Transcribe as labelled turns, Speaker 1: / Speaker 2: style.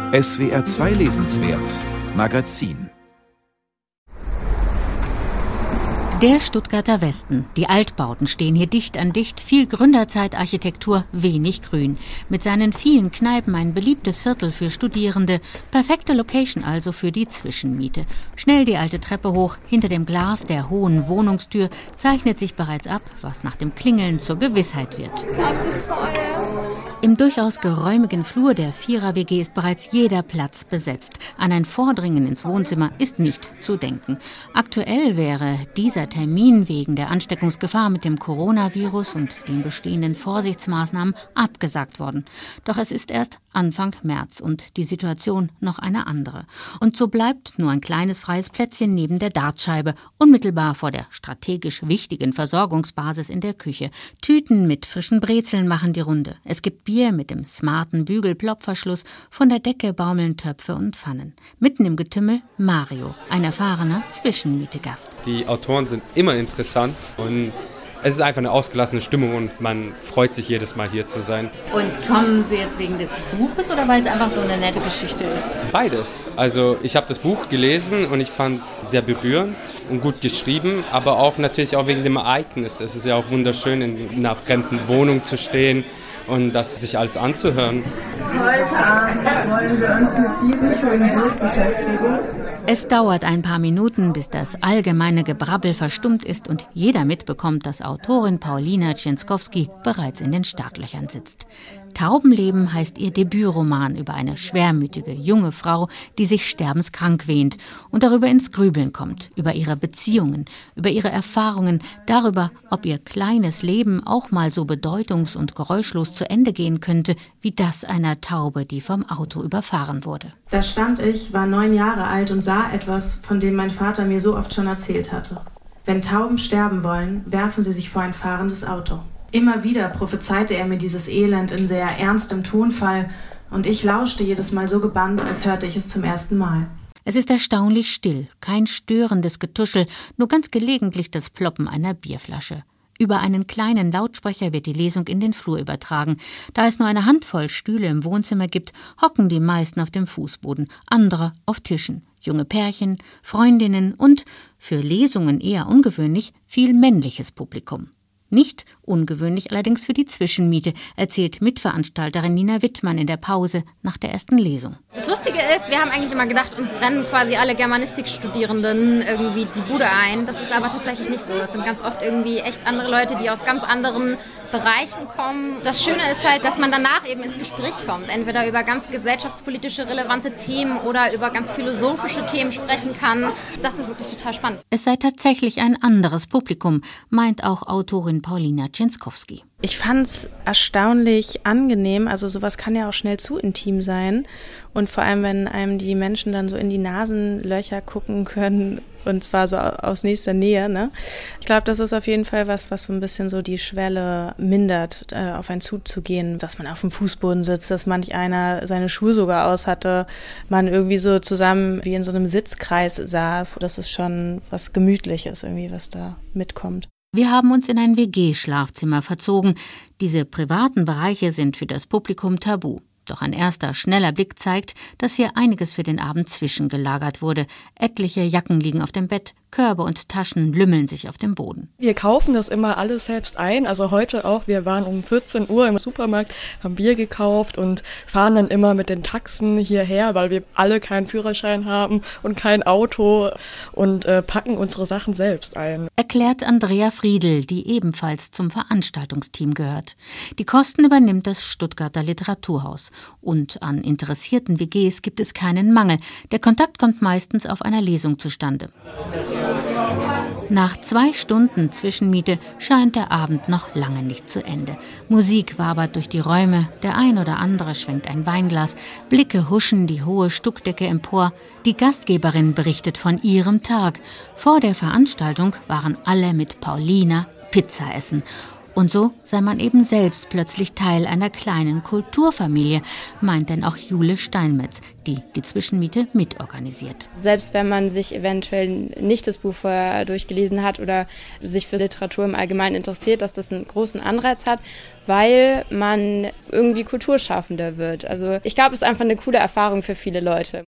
Speaker 1: SWR 2 Lesenswert Magazin.
Speaker 2: Der Stuttgarter Westen. Die Altbauten stehen hier dicht an dicht, viel Gründerzeitarchitektur, wenig Grün. Mit seinen vielen Kneipen ein beliebtes Viertel für Studierende. Perfekte Location also für die Zwischenmiete. Schnell die alte Treppe hoch, hinter dem Glas der hohen Wohnungstür zeichnet sich bereits ab, was nach dem Klingeln zur Gewissheit wird.
Speaker 3: Das ist voll.
Speaker 2: Im durchaus geräumigen Flur der Vierer-WG ist bereits jeder Platz besetzt. An ein Vordringen ins Wohnzimmer ist nicht zu denken. Aktuell wäre dieser Termin wegen der Ansteckungsgefahr mit dem Coronavirus und den bestehenden Vorsichtsmaßnahmen abgesagt worden. Doch es ist erst Anfang März und die Situation noch eine andere. Und so bleibt nur ein kleines freies Plätzchen neben der Dartscheibe, unmittelbar vor der strategisch wichtigen Versorgungsbasis in der Küche. Tüten mit frischen Brezeln machen die Runde. Es gibt Bier mit dem smarten Bügelplopverschluss, von der Decke baumeln Töpfe und Pfannen. Mitten im Getümmel Mario, ein erfahrener Zwischenmiete-Gast.
Speaker 4: Die Autoren sind immer interessant und es ist einfach eine ausgelassene Stimmung und man freut sich jedes Mal hier zu sein.
Speaker 2: Und kommen Sie jetzt wegen des Buches oder weil es einfach so eine nette Geschichte ist?
Speaker 4: Beides. Also ich habe das Buch gelesen und ich fand es sehr berührend und gut geschrieben, aber auch natürlich auch wegen dem Ereignis. Es ist ja auch wunderschön, in einer fremden Wohnung zu stehen und das sich alles anzuhören.
Speaker 3: Heute Abend wollen wir uns mit diesem schönen Buch beschäftigen.
Speaker 2: Es dauert ein paar Minuten, bis das allgemeine Gebrabbel verstummt ist und jeder mitbekommt, dass Autorin Paulina Cienckowski bereits in den Startlöchern sitzt. Taubenleben heißt ihr Debütroman über eine schwermütige junge Frau, die sich sterbenskrank wähnt und darüber ins Grübeln kommt, über ihre Beziehungen, über ihre Erfahrungen, darüber, ob ihr kleines Leben auch mal so bedeutungs- und geräuschlos zu Ende gehen könnte, wie das einer Taube, die vom Auto überfahren wurde.
Speaker 5: Da stand ich, war 9 Jahre alt und sah etwas, von dem mein Vater mir so oft schon erzählt hatte. Wenn Tauben sterben wollen, werfen sie sich vor ein fahrendes Auto. Immer wieder prophezeite er mir dieses Elend in sehr ernstem Tonfall und ich lauschte jedes Mal so gebannt, als hörte ich es zum ersten Mal.
Speaker 2: Es ist erstaunlich still, kein störendes Getuschel, nur ganz gelegentlich das Ploppen einer Bierflasche. Über einen kleinen Lautsprecher wird die Lesung in den Flur übertragen. Da es nur eine Handvoll Stühle im Wohnzimmer gibt, hocken die meisten auf dem Fußboden, andere auf Tischen. Junge Pärchen, Freundinnen und, für Lesungen eher ungewöhnlich, viel männliches Publikum. Nicht ungewöhnlich allerdings für die Zwischenmiete, erzählt Mitveranstalterin Nina Wittmann in der Pause nach der ersten Lesung.
Speaker 6: Das Lustige ist, wir haben eigentlich immer gedacht, uns rennen quasi alle Germanistikstudierenden irgendwie die Bude ein. Das ist aber tatsächlich nicht so. Es sind ganz oft irgendwie echt andere Leute, die aus ganz anderen Bereichen kommen. Das Schöne ist halt, dass man danach eben ins Gespräch kommt. Entweder über ganz gesellschaftspolitische relevante Themen oder über ganz philosophische Themen sprechen kann. Das ist wirklich total spannend.
Speaker 2: Es sei tatsächlich ein anderes Publikum, meint auch Autorin Paulina Cienckowski.
Speaker 5: Ich fand's erstaunlich angenehm, also sowas kann ja auch schnell zu intim sein und vor allem, wenn einem die Menschen dann so in die Nasenlöcher gucken können und zwar so aus nächster Nähe, ne? Ich glaube, das ist auf jeden Fall was so ein bisschen so die Schwelle mindert, auf einen zuzugehen, dass man auf dem Fußboden sitzt, dass manch einer seine Schuhe sogar aus hatte, man irgendwie so zusammen wie in so einem Sitzkreis saß. Das ist schon was Gemütliches irgendwie, was da mitkommt.
Speaker 2: Wir haben uns in ein WG-Schlafzimmer verzogen. Diese privaten Bereiche sind für das Publikum tabu. Doch ein erster, schneller Blick zeigt, dass hier einiges für den Abend zwischengelagert wurde. Etliche Jacken liegen auf dem Bett, Körbe und Taschen lümmeln sich auf dem Boden.
Speaker 7: Wir kaufen das immer alles selbst ein, also heute auch. Wir waren um 14 Uhr im Supermarkt, haben Bier gekauft und fahren dann immer mit den Taxen hierher, weil wir alle keinen Führerschein haben und kein Auto und packen unsere Sachen selbst ein.
Speaker 2: Erklärt Andrea Friedl, die ebenfalls zum Veranstaltungsteam gehört. Die Kosten übernimmt das Stuttgarter Literaturhaus. Und an interessierten WGs gibt es keinen Mangel. Der Kontakt kommt meistens auf einer Lesung zustande. Nach 2 Stunden Zwischenmiete scheint der Abend noch lange nicht zu Ende. Musik wabert durch die Räume, der ein oder andere schwenkt ein Weinglas, Blicke huschen die hohe Stuckdecke empor. Die Gastgeberin berichtet von ihrem Tag. Vor der Veranstaltung waren alle mit Paulina Pizza essen. Und so sei man eben selbst plötzlich Teil einer kleinen Kulturfamilie, meint dann auch Jule Steinmetz, die die Zwischenmiete mitorganisiert.
Speaker 8: Selbst wenn man sich eventuell nicht das Buch vorher durchgelesen hat oder sich für Literatur im Allgemeinen interessiert, dass das einen großen Anreiz hat, weil man irgendwie Kulturschaffender wird. Also ich glaube, es ist einfach eine coole Erfahrung für viele Leute.